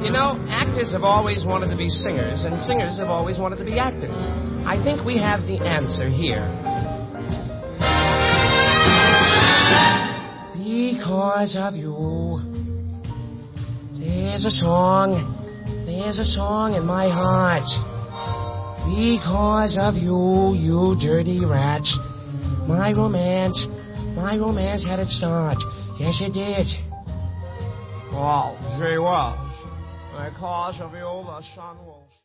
You know, actors have always wanted to be singers, and singers have always wanted to be actors. I think we have the answer here. Because of you, there's a song in my heart. Because of you, you dirty rat, my romance had its start. Yes, it did. Oh, gee whiz. Because of you, the sun will...